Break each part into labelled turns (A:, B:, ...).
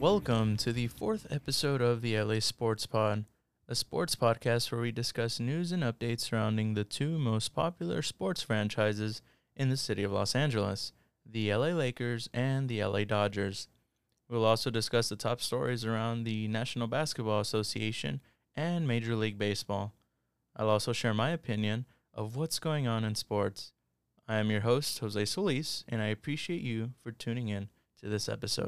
A: Welcome to the fourth episode of the LA Sports Pod, a sports podcast where we discuss news and updates surrounding the two most popular sports franchises in the city of Los Angeles, the LA Lakers and the LA Dodgers. We'll also discuss the top stories around the National Basketball Association and Major League Baseball. I'll also share my opinion of what's going on in sports. I am your host, Jose Solis, and I appreciate you for tuning in to this episode.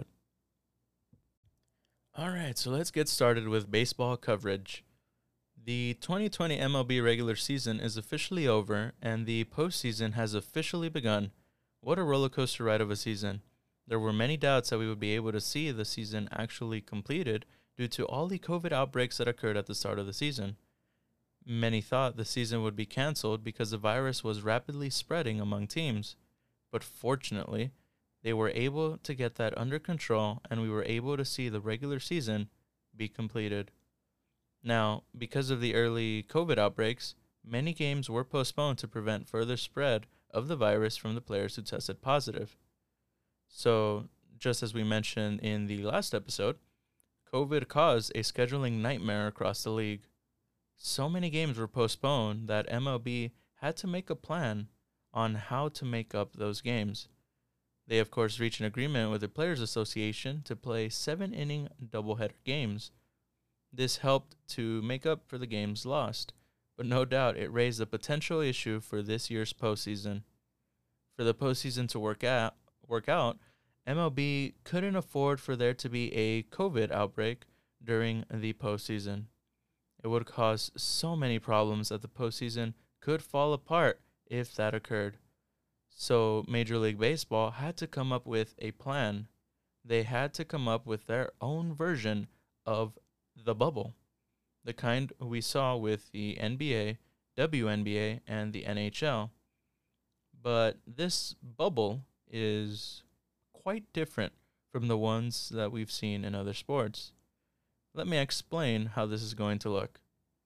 A: All right, so let's get started with baseball coverage. The 2020 MLB regular season is officially over, and the postseason has officially begun. What a roller coaster ride of a season. There were many doubts that we would be able to see the season actually completed due to all the COVID outbreaks that occurred at the start of the season. Many thought the season would be canceled because the virus was rapidly spreading among teams, but fortunately, they were able to get that under control, and we were able to see the regular season be completed. Now, because of the early COVID outbreaks, many games were postponed to prevent further spread of the virus from the players who tested positive. So, just as we mentioned in the last episode, COVID caused a scheduling nightmare across the league. So many games were postponed that MLB had to make a plan on how to make up those games. They, of course, reached an agreement with the Players Association to play 7-inning doubleheader games. This helped to make up for the games lost, but no doubt it raised a potential issue for this year's postseason. For the postseason to work out, MLB couldn't afford for there to be a COVID outbreak during the postseason. It would cause so many problems that the postseason could fall apart if that occurred. So Major League Baseball had to come up with a plan. They had to come up with their own version of the bubble, the kind we saw with the NBA, WNBA, and the NHL. But this bubble is quite different from the ones that we've seen in other sports. Let me explain how this is going to look.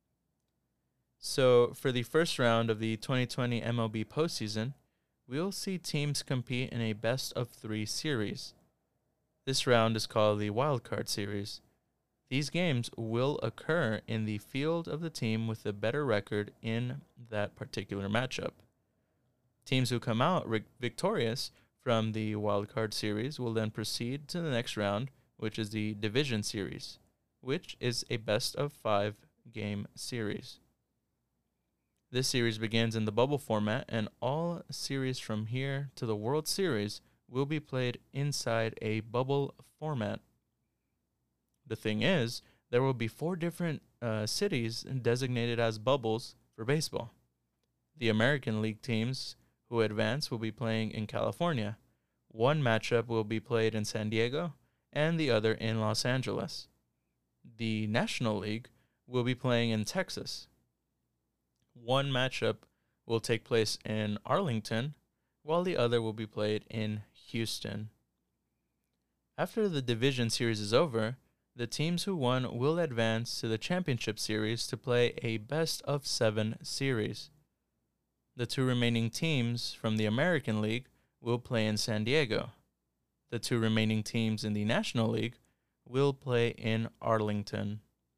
A: So, for the first round of the 2020 MLB postseason, we'll see teams compete in a best-of-3 series. This round is called the Wild Card Series. These games will occur in the field of the team with the better record in that particular matchup. Teams who come out victorious from the Wild Card Series will then proceed to the next round, which is the Division Series, which is a best-of-5 game series. This series begins in the bubble format, and all series from here to the World Series will be played inside a bubble format. The thing is, there will be 4 different cities designated as bubbles for baseball. The American League teams who advance will be playing in California. One matchup will be played in San Diego, and the other in Los Angeles. The National League will be playing in Texas. One matchup will take place in Arlington, while the other will be played in Houston. After the Division Series is over, the teams who won will advance to the Championship Series to play a best-of-7 series. The 2 remaining teams from the American League will play in San Diego. The 2 remaining teams in the National League will play in Arlington.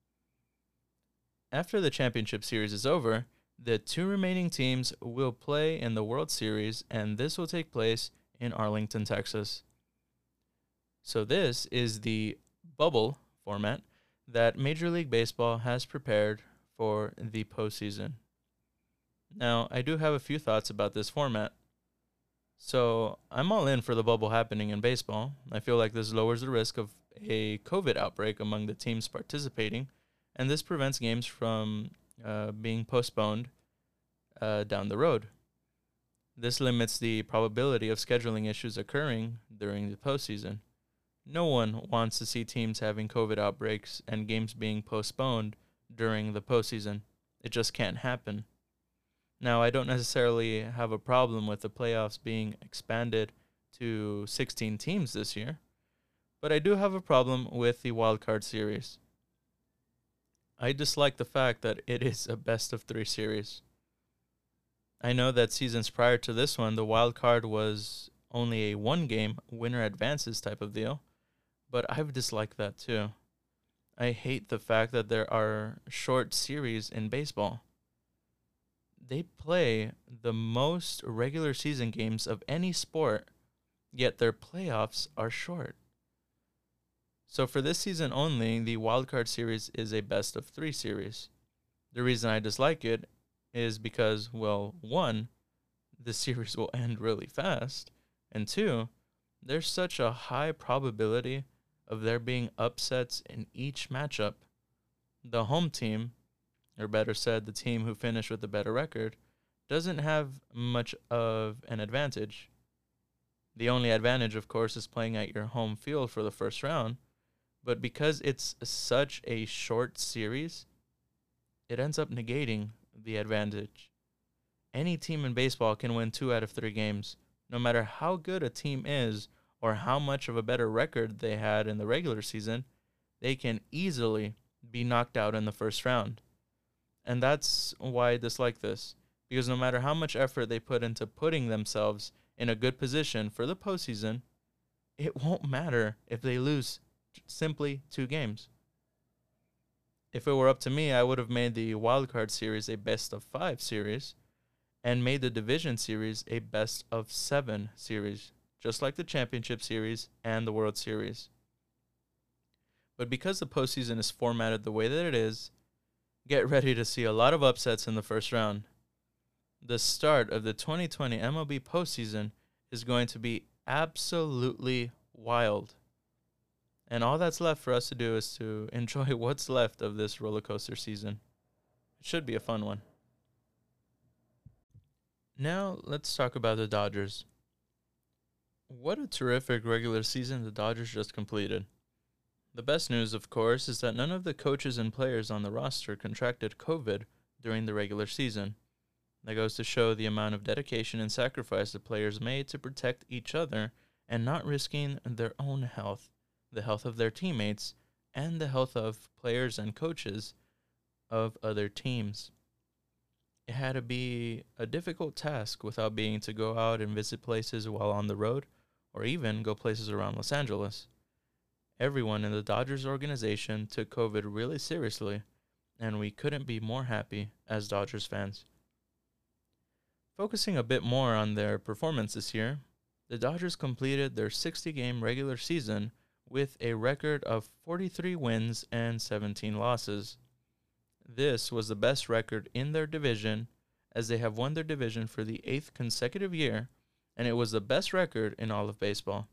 A: After the Championship Series is over, the 2 remaining teams will play in the World Series, and this will take place in Arlington, Texas. So this is the bubble format that Major League Baseball has prepared for the postseason. Now, I do have a few thoughts about this format. So I'm all in for the bubble happening in baseball. I feel like this lowers the risk of a COVID outbreak among the teams participating, and this prevents games from being postponed down the road. This limits the probability of scheduling issues occurring during the postseason. No one wants to see teams having COVID outbreaks and games being postponed during the postseason. It just can't happen. Now, I don't necessarily have a problem with the playoffs being expanded to 16 teams this year, but I do have a problem with the Wild Card Series. I dislike the fact that it is a best-of-3 series. I know that seasons prior to this one, the Wild Card was only a 1-game winner advances type of deal, but I've disliked that too. I hate the fact that there are short series in baseball. They play the most regular season games of any sport, yet their playoffs are short. So for this season only, the wildcard series is a best of 3 series. The reason I dislike it is because, well, one, the series will end really fast, and two, there's such a high probability of there being upsets in each matchup. The home team, or better said, the team who finished with the better record, doesn't have much of an advantage. The only advantage, of course, is playing at your home field for the first round, but because it's such a short series, it ends up negating the advantage. Any team in baseball can win 2 out of 3 games, no matter how good a team is or how much of a better record they had in the regular season. They can easily be knocked out in the first round. And that's why I dislike this, because no matter how much effort they put into putting themselves in a good position for the postseason, it won't matter if they lose simply 2 games. If it were up to me, I would have made the wildcard series a best of 5 series and made the division series a best of 7 series, just like the championship series and the World Series. But because the postseason is formatted the way that it is, get ready to see a lot of upsets in the first round. The start of the 2020 MLB postseason is going to be absolutely wild. And all that's left for us to do is to enjoy what's left of this roller coaster season. It should be a fun one. Now, let's talk about the Dodgers. What a terrific regular season the Dodgers just completed. The best news, of course, is that none of the coaches and players on the roster contracted COVID during the regular season. That goes to show the amount of dedication and sacrifice the players made to protect each other and not risking their own health, the health of their teammates, and the health of players and coaches of other teams. It had to be a difficult task without being to go out and visit places while on the road, or even go places around Los Angeles. Everyone in the Dodgers organization took COVID really seriously, and we couldn't be more happy as Dodgers fans. Focusing a bit more on their performance this year, the Dodgers completed their 60-game regular season with a record of 43 wins and 17 losses. This was the best record in their division, as they have won their division for the 8th consecutive year, and it was the best record in all of baseball.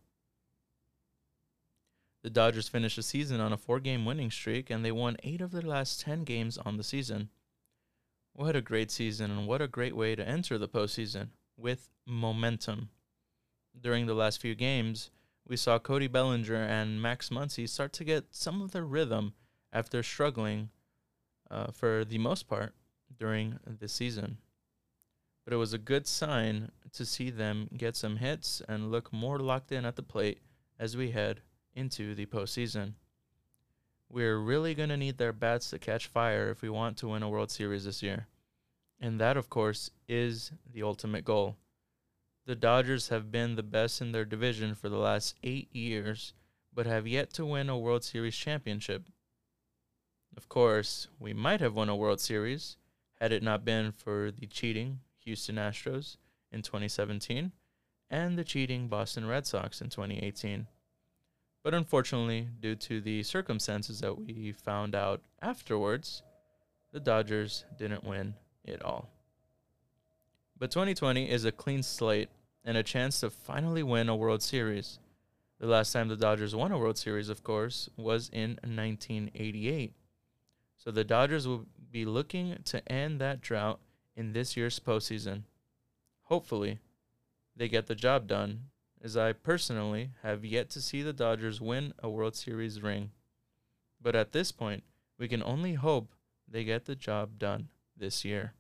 A: The Dodgers finished the season on a 4-game winning streak, and they won 8 of their last 10 games on the season. What a great season, and what a great way to enter the postseason, with momentum. During the last few games, we saw Cody Bellinger and Max Muncy start to get some of their rhythm after struggling for the most part during the season. But it was a good sign to see them get some hits and look more locked in at the plate as we head into the postseason. We're really going to need their bats to catch fire if we want to win a World Series this year. And that, of course, is the ultimate goal. The Dodgers have been the best in their division for the last 8 years, but have yet to win a World Series championship. Of course, we might have won a World Series had it not been for the cheating Houston Astros in 2017 and the cheating Boston Red Sox in 2018. But unfortunately, due to the circumstances that we found out afterwards, the Dodgers didn't win it all. But 2020 is a clean slate and a chance to finally win a World Series. The last time the Dodgers won a World Series, of course, was in 1988. So the Dodgers will be looking to end that drought in this year's postseason. Hopefully, they get the job done, as I personally have yet to see the Dodgers win a World Series ring. But at this point, we can only hope they get the job done this year.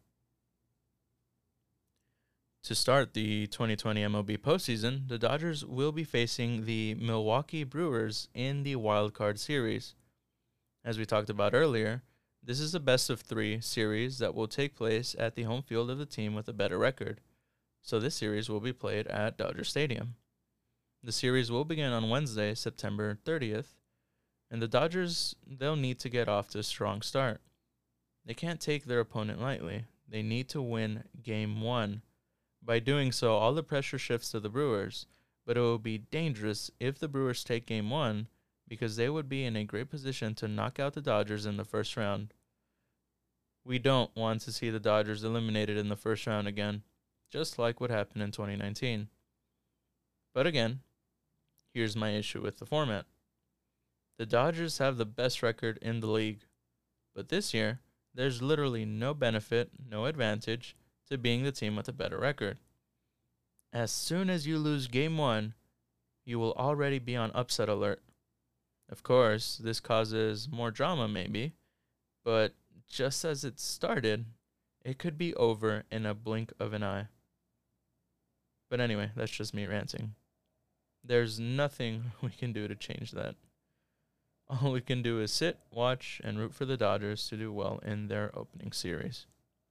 A: To start the 2020 MLB postseason, the Dodgers will be facing the Milwaukee Brewers in the Wild Card Series. As we talked about earlier, this is a best-of-3 series that will take place at the home field of the team with a better record. So this series will be played at Dodger Stadium. The series will begin on Wednesday, September 30th, And the Dodgers, they'll need to get off to a strong start. They can't take their opponent lightly. They need to win Game 1. By doing so, all the pressure shifts to the Brewers, but it will be dangerous if the Brewers take Game 1 because they would be in a great position to knock out the Dodgers in the first round. We don't want to see the Dodgers eliminated in the first round again, just like what happened in 2019. But again, here's my issue with the format. The Dodgers have the best record in the league, but this year, there's literally no benefit, no advantage to being the team with a better record. As soon as you lose Game 1, you will already be on upset alert. Of course, this causes more drama maybe, but just as it started, it could be over in a blink of an eye. But anyway, that's just me ranting. There's nothing we can do to change that. All we can do is sit, watch, and root for the Dodgers to do well in their opening series.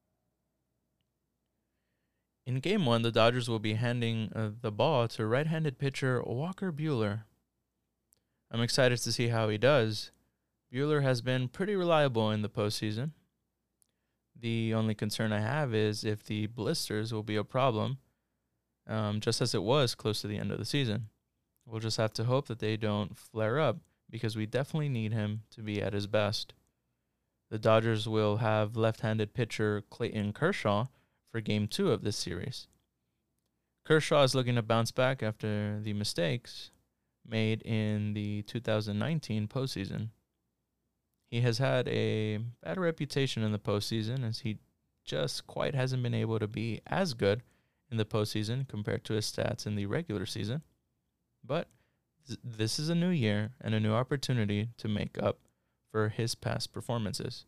A: In Game 1, the Dodgers will be handing the ball to right-handed pitcher Walker Buehler. I'm excited to see how he does. Buehler has been pretty reliable in the postseason. The only concern I have is if the blisters will be a problem, just as it was close to the end of the season. We'll just have to hope that they don't flare up, because we definitely need him to be at his best. The Dodgers will have left-handed pitcher Clayton Kershaw for Game 2 of this series. Kershaw is looking to bounce back after the mistakes made in the 2019 postseason. He has had a bad reputation in the postseason as he just quite hasn't been able to be as good in the postseason compared to his stats in the regular season. But this is a new year and a new opportunity to make up for his past performances.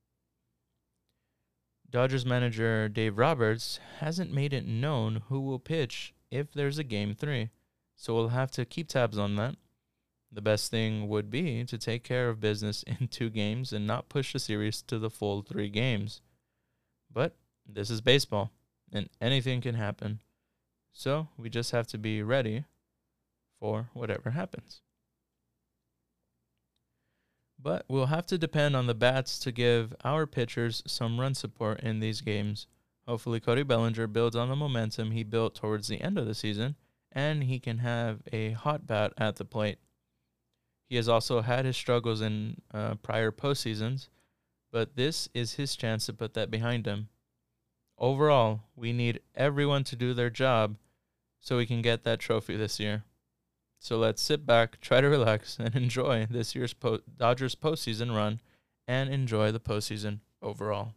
A: Dodgers manager Dave Roberts hasn't made it known who will pitch if there's a Game 3, so we'll have to keep tabs on that. The best thing would be to take care of business in 2 games and not push the series to the full 3 games. But this is baseball, and anything can happen. So we just have to be ready for whatever happens. But we'll have to depend on the bats to give our pitchers some run support in these games. Hopefully Cody Bellinger builds on the momentum he built towards the end of the season, and he can have a hot bat at the plate. He has also had his struggles in prior postseasons, but this is his chance to put that behind him. Overall, we need everyone to do their job so we can get that trophy this year. So let's sit back, try to relax, and enjoy this year's Dodgers postseason run and enjoy the postseason overall.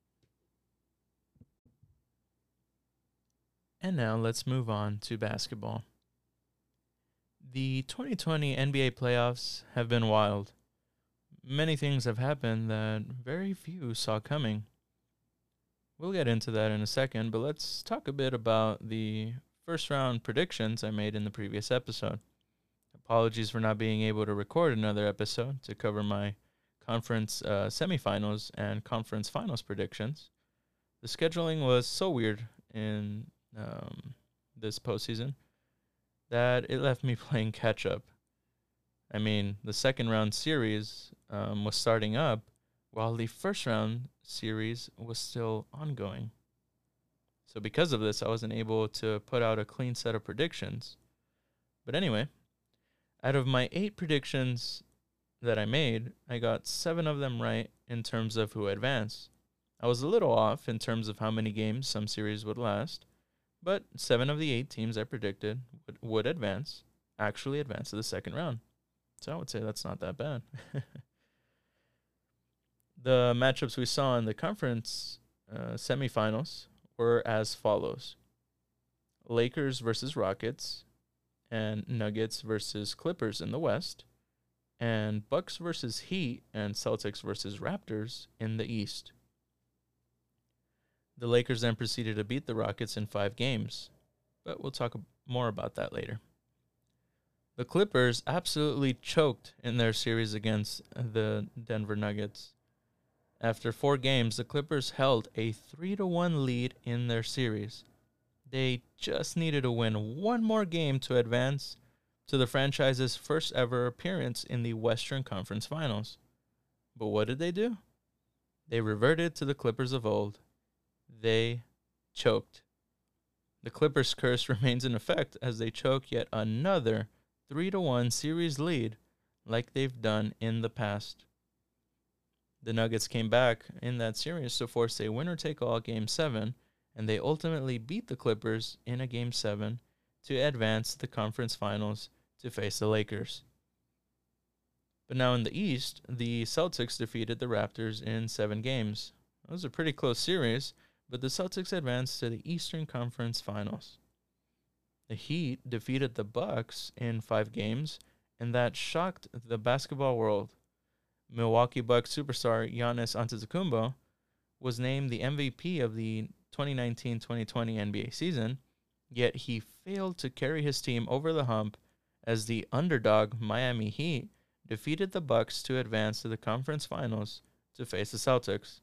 A: And now let's move on to basketball. The 2020 NBA playoffs have been wild. Many things have happened that very few saw coming. We'll get into that in a second, but let's talk a bit about the first round predictions I made in the previous episode. Apologies for not being able to record another episode to cover my conference semifinals and conference finals predictions. The scheduling was so weird in this postseason that it left me playing catch up. I mean, the second round series was starting up while the first round series was still ongoing. So because of this, I wasn't able to put out a clean set of predictions. But anyway, out of my 8 predictions that I made, I got 7 of them right in terms of who advanced. I was a little off in terms of how many games some series would last, but 7 of the 8 teams I predicted would advance, actually advance to the second round. So I would say that's not that bad. The matchups we saw in the conference semifinals were as follows: Lakers versus Rockets, and Nuggets versus Clippers in the West, and Bucks versus Heat and Celtics versus Raptors in the East. The Lakers then proceeded to beat the Rockets in 5 games, but we'll talk more about that later. The Clippers absolutely choked in their series against the Denver Nuggets. After 4 games, the Clippers held a 3-1 lead in their series. They just needed to win one more game to advance, to the franchise's first ever appearance in the Western Conference Finals. But what did they do? They reverted to the Clippers of old. They choked. The Clippers curse remains in effect as they choke yet another 3-1 series lead like they've done in the past. The Nuggets came back in that series to force a winner-take-all Game 7, and they ultimately beat the Clippers in a Game 7 to advance to the conference finals to face the Lakers. But now in the East, the Celtics defeated the Raptors in 7 games. It was a pretty close series, but the Celtics advanced to the Eastern Conference Finals. The Heat defeated the Bucks in 5 games, and that shocked the basketball world. Milwaukee Bucks superstar Giannis Antetokounmpo was named the MVP of the 2019-2020 NBA season, yet he failed to carry his team over the hump as the underdog Miami Heat defeated the Bucks to advance to the conference finals to face the Celtics.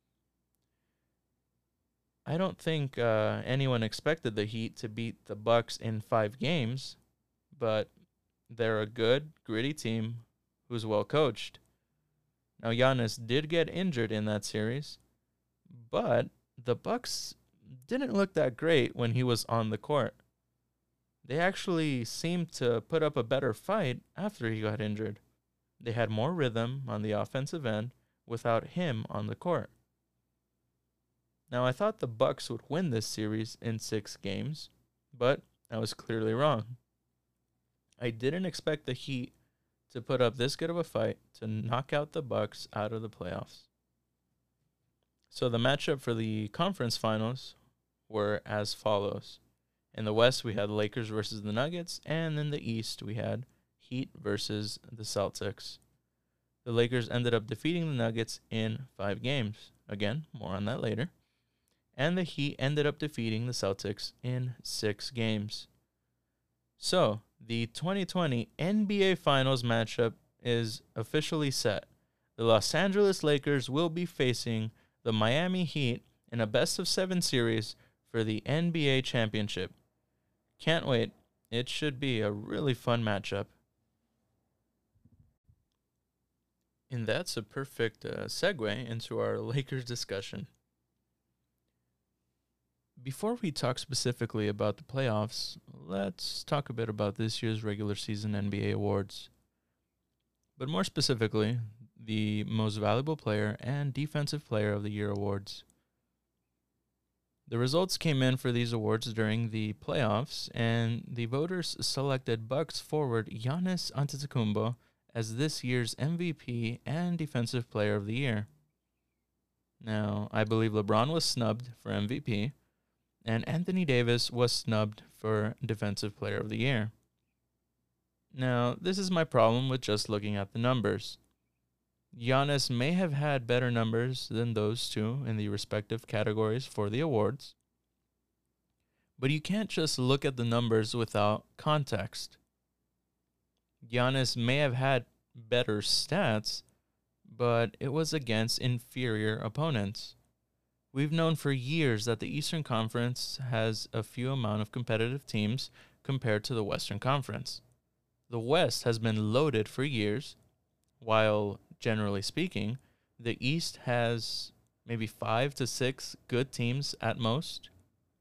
A: I don't think anyone expected the Heat to beat the Bucks in 5 games, but they're a good, gritty team who's well coached. Now, Giannis did get injured in that series, but the Bucks didn't look that great when he was on the court. They actually seemed to put up a better fight after he got injured. They had more rhythm on the offensive end without him on the court. Now, I thought the Bucks would win this series in 6 games, but I was clearly wrong. I didn't expect the Heat to put up this good of a fight to knock out the Bucks out of the playoffs. So the matchup for the conference finals were as follows. In the West, we had Lakers versus the Nuggets, and in the East, we had Heat versus the Celtics. The Lakers ended up defeating the Nuggets in 5 games. Again, more on that later. And the Heat ended up defeating the Celtics in 6 games. So, the 2020 NBA Finals matchup is officially set. The Los Angeles Lakers will be facing the Miami Heat in a best-of-7 series for the NBA championship. Can't wait. It should be a really fun matchup. And that's a perfect segue into our Lakers discussion. Before we talk specifically about the playoffs, let's talk a bit about this year's regular season NBA awards. But more specifically, the Most Valuable Player and Defensive Player of the Year awards. The results came in for these awards during the playoffs, and the voters selected Bucks forward Giannis Antetokounmpo as this year's MVP and Defensive Player of the Year. Now, I believe LeBron was snubbed for MVP, and Anthony Davis was snubbed for Defensive Player of the Year. Now, this is my problem with just looking at the numbers. Giannis may have had better numbers than those two in the respective categories for the awards, but you can't just look at the numbers without context. Giannis may have had better stats, but it was against inferior opponents. We've known for years that the Eastern Conference has a few amount of competitive teams compared to the Western Conference. The West has been loaded for years, while, generally speaking, the East has maybe 5 to 6 good teams at most.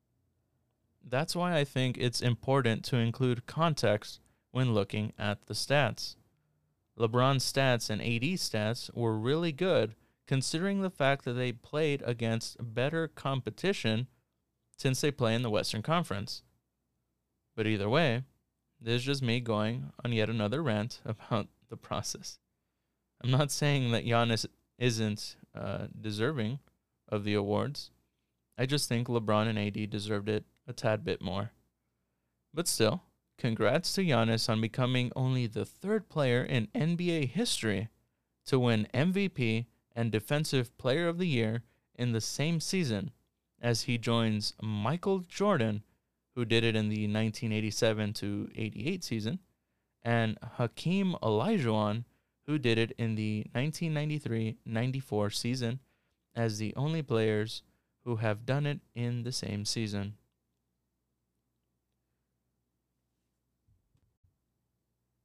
A: That's why I think it's important to include context when looking at the stats. LeBron's stats and AD's stats were really good, considering the fact that they played against better competition since they play in the Western Conference. But either way, this is just me going on yet another rant about the process. I'm not saying that Giannis isn't deserving of the awards. I just think LeBron and AD deserved it a tad bit more. But still, congrats to Giannis on becoming only the 3rd player in NBA history to win MVP and Defensive Player of the Year in the same season, as he joins Michael Jordan, who did it in the 1987-88 season, and Hakeem Olajuwon, who did it in the 1993-94 season, as the only players who have done it in the same season.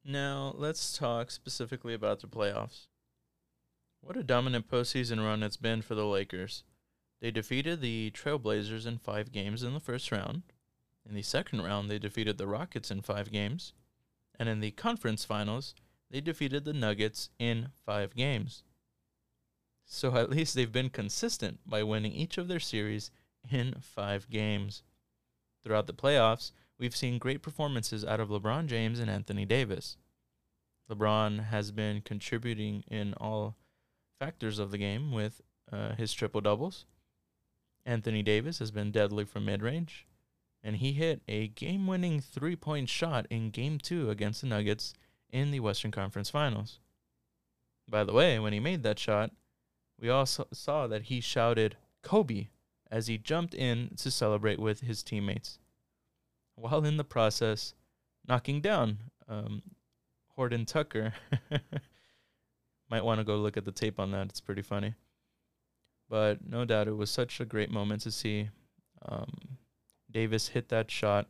A: Now, let's talk specifically about the playoffs. What a dominant postseason run it's been for the Lakers. They defeated the Trailblazers in 5 games in the first round. In the second round, they defeated the Rockets in 5 games. And in the conference finals, they defeated the Nuggets in 5 games. So at least they've been consistent by winning each of their series in 5 games. Throughout the playoffs, we've seen great performances out of LeBron James and Anthony Davis. LeBron has been contributing in all factors of the game with his triple-doubles. Anthony Davis has been deadly from mid-range, and he hit a game-winning three-point shot in Game 2 against the Nuggets in the Western Conference Finals. By the way, when he made that shot, we also saw that he shouted Kobe as he jumped in to celebrate with his teammates, while in the process knocking down Horton Tucker. Might want to go look at the tape on that. It's pretty funny. But no doubt it was such a great moment to see Davis hit that shot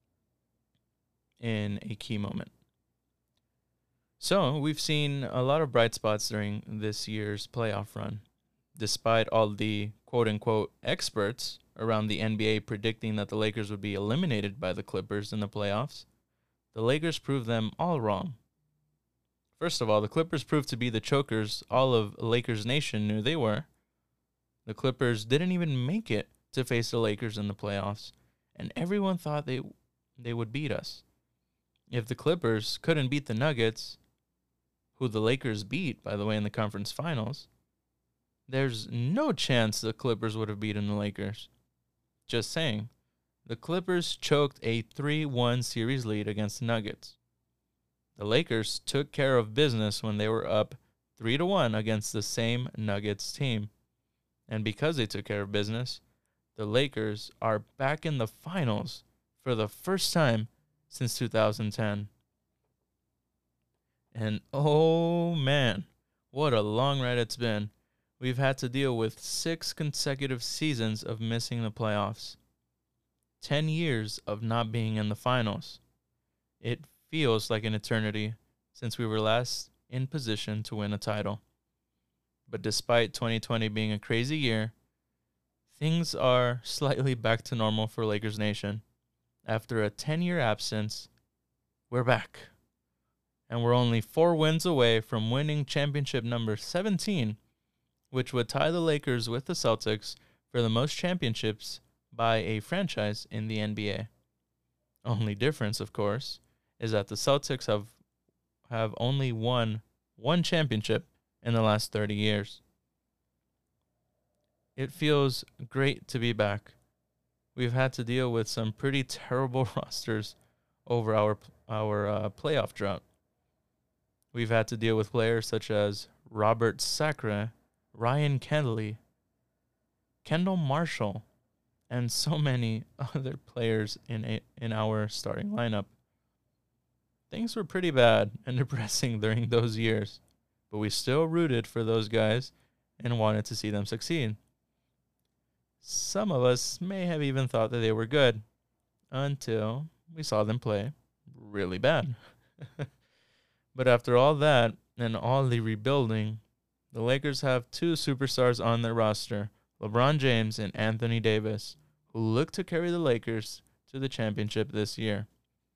A: in a key moment. So we've seen a lot of bright spots during this year's playoff run. Despite all the quote-unquote experts around the NBA predicting that the Lakers would be eliminated by the Clippers in the playoffs, the Lakers proved them all wrong. First of all, the Clippers proved to be the chokers all of Lakers Nation knew they were. The Clippers didn't even make it to face the Lakers in the playoffs, and everyone thought they would beat us. If the Clippers couldn't beat the Nuggets, who the Lakers beat, by the way, in the conference finals, there's no chance the Clippers would have beaten the Lakers. Just saying. The Clippers choked a 3-1 series lead against the Nuggets. The Lakers took care of business when they were up 3-1 against the same Nuggets team. And because they took care of business, the Lakers are back in the finals for the first time since 2010. And oh man, what a long ride it's been. We've had to deal with 6 consecutive seasons of missing the playoffs. 10 years of not being in the finals. It feels like an eternity since we were last in position to win a title. But despite 2020 being a crazy year, things are slightly back to normal for Lakers Nation. After a 10-year absence, we're back. And we're only 4 wins away from winning championship number 17, which would tie the Lakers with the Celtics for the most championships by a franchise in the NBA. Only difference, of course, is that the Celtics have only won 1 championship in the last 30 years. It feels great to be back. We've had to deal with some pretty terrible rosters over our playoff drought. We've had to deal with players such as Robert Sacre, Ryan Kelly, Kendall Marshall, and so many other players in our starting lineup. Things were pretty bad and depressing during those years, but we still rooted for those guys and wanted to see them succeed. Some of us may have even thought that they were good until we saw them play really bad. But after all that and all the rebuilding, the Lakers have 2 superstars on their roster, LeBron James and Anthony Davis, who look to carry the Lakers to the championship this year.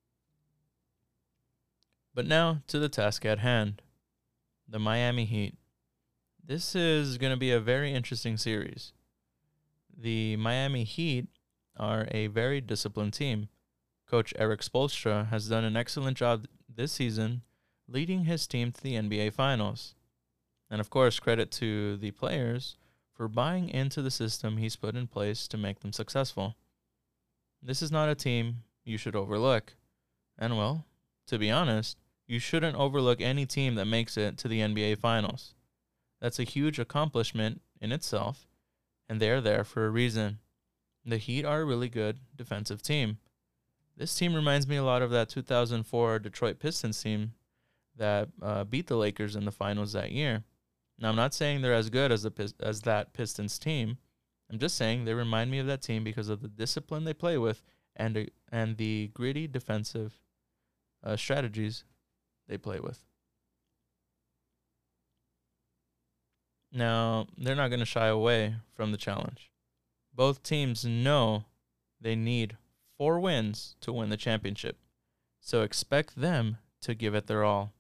A: But now to the task at hand, the Miami Heat. This is going to be a very interesting series. The Miami Heat are a very disciplined team. Coach Erik Spoelstra has done an excellent job this season leading his team to the NBA Finals. And of course, credit to the players for buying into the system he's put in place to make them successful. This is not a team you should overlook. And well, to be honest, you shouldn't overlook any team that makes it to the NBA Finals. That's a huge accomplishment in itself, and they're there for a reason. The Heat are a really good defensive team. This team reminds me a lot of that 2004 Detroit Pistons team that beat the Lakers in the finals that year. Now, I'm not saying they're as good as that Pistons team. I'm just saying they remind me of that team because of the discipline they play with and the gritty defensive strategies they play with. Now, they're not going to shy away from the challenge. Both teams know they need 4 wins to win the championship, so expect them to give it their all.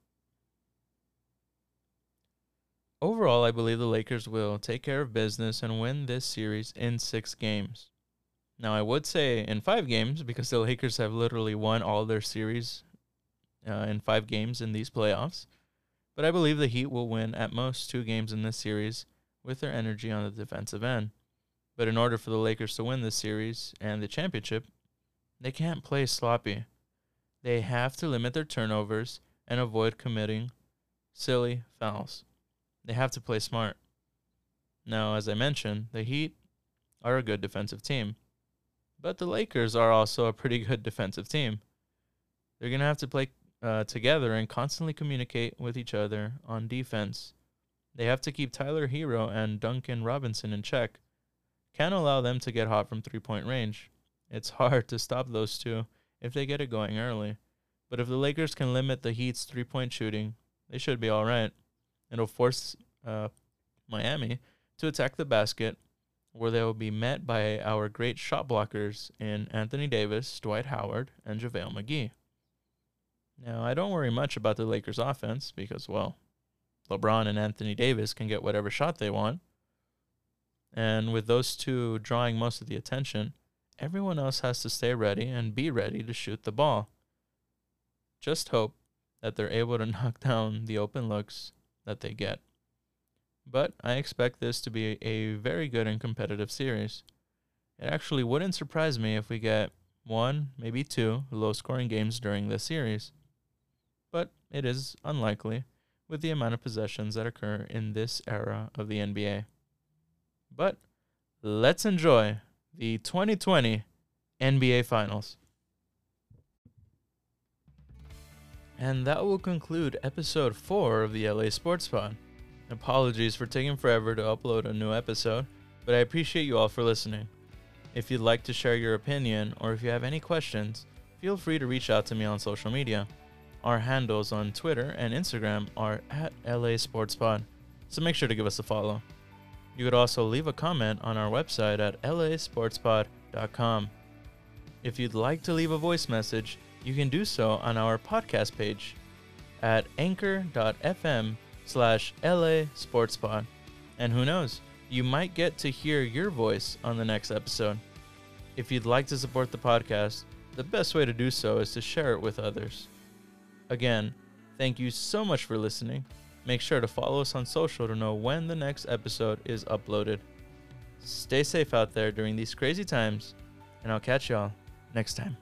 A: Overall, I believe the Lakers will take care of business and win this series in 6 games. Now, I would say in 5 games because the Lakers have literally won all their series in 5 games in these playoffs. But I believe the Heat will win at most 2 games in this series with their energy on the defensive end. But in order for the Lakers to win this series and the championship, they can't play sloppy. They have to limit their turnovers and avoid committing silly fouls. They have to play smart. Now, as I mentioned, the Heat are a good defensive team. But the Lakers are also a pretty good defensive team. They're going to have to play together and constantly communicate with each other on defense. They have to keep Tyler Hero and Duncan Robinson in check. Can't allow them to get hot from 3-point range. It's hard to stop those two if they get it going early. But if the Lakers can limit the Heat's 3-point shooting, they should be all right. It'll force Miami to attack the basket, where they will be met by our great shot blockers in Anthony Davis, Dwight Howard, and JaVale McGee. Now, I don't worry much about the Lakers' offense because, well, LeBron and Anthony Davis can get whatever shot they want. And with those two drawing most of the attention, everyone else has to stay ready and be ready to shoot the ball. Just hope that they're able to knock down the open looks that they get. But I expect this to be a very good and competitive series. It actually wouldn't surprise me if we get 1, maybe 2 low-scoring games during this series. But it is unlikely with the amount of possessions that occur in this era of the NBA. But let's enjoy the 2020 NBA Finals. And that will conclude episode 4 of the LA Sports Pod. Apologies for taking forever to upload a new episode, but I appreciate you all for listening. If you'd like to share your opinion or if you have any questions, feel free to reach out to me on social media. Our handles on Twitter and Instagram are at LA Sports Pod, so make sure to give us a follow. You could also leave a comment on our website at lasportspod.com. If you'd like to leave a voice message, you can do so on our podcast page at anchor.fm/LA Sportspod. And who knows, you might get to hear your voice on the next episode. If you'd like to support the podcast, the best way to do so is to share it with others. Again, thank you so much for listening. Make sure to follow us on social to know when the next episode is uploaded. Stay safe out there during these crazy times, and I'll catch y'all next time.